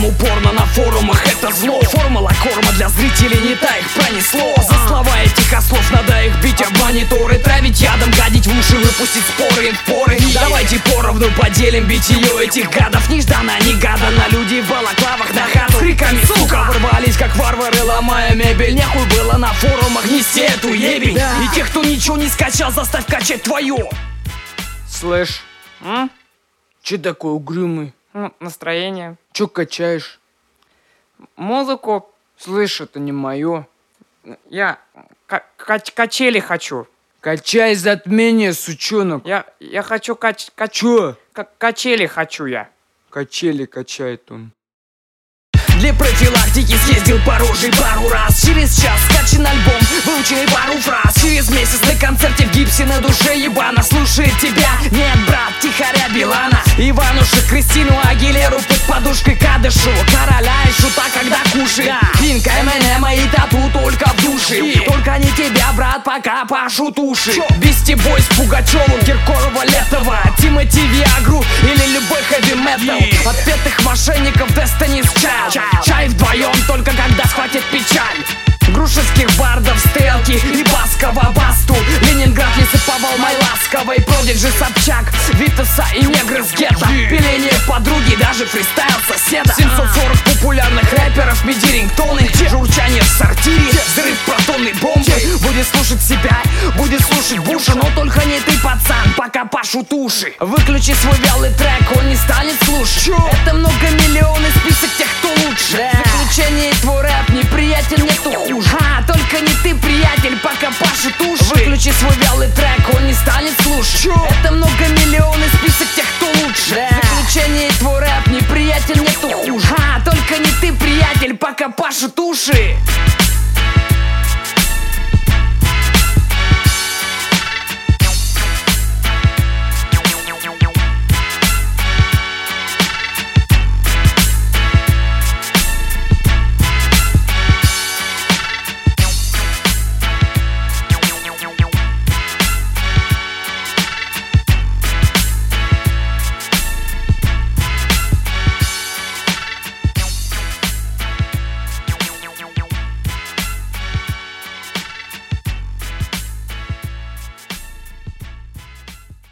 Там упорно на форумах это зло. Формула корма для зрителей не та, их пронесло. За слова этих ослов надо их бить об мониторы, травить ядом, гадить в уши, выпустить споры в поры. Давайте поровну поделим битье этих гадов. Нежданно-негаданно люди в балаклавах на хату с криками сука ворвались, как варвары, ломая мебель. Нехуй было на форумах нести эту ебень. И тех, кто ничего не скачал, заставь качать твое. Слышь, че такой угрюмый? Настроение. Че качаешь? Музыку. Слышь, это не мое. Я качели хочу. Качай затмение, сучонок. Я хочу Чё? качели хочу я. Качели качает он. Для профилактики съездил по роже пару раз. Через час скачан альбом, выученный пару фраз. Через месяц на концерте в гипсе на душе ебано. Слушает тебя, нет, брат, тихоря Билана, Ивануша, Кристину Агилеру, под подушкой Кадышу, короля и шута, когда кушает. Пинка, Эминема и тату только в душе. Только не тебя, брат, пока пашут уши. Бисти Бойс, Пугачеву, Киркорова, Летова, Тимати, Виагру или любой хэви-метал. Отпетых мошенников Destiny's Child. Чай вдвоем, только когда схватит печаль. Грушевских бардов, стрелки и Баскова, Басту, Ленинград, Лесоповал, Май Ласковой, Продиджи, Собчак, Витаса и негры с гетто. Пиление подруги, даже фристайл соседа. 740 популярных рэперов, миди рингтоны, журчание в сортире, взрыв протонной бомбы. Будет слушать себя, будет слушать Буша, но только не ты, пацан, пока пашут уши. Выключи свой вялый трек, он не станет слушать. Это многомиллионный список тех, кто лучше. Заключение твой рэп, неприятен, нету хуже. Только не ты, приятель, пока пашут уши. Выключи свой вялый трек, он не станет слушать. Это многомиллионный список тех, кто лучше. Заключение твой рэп, неприятен, нету хуже. Только не ты, приятель, пока пашут уши.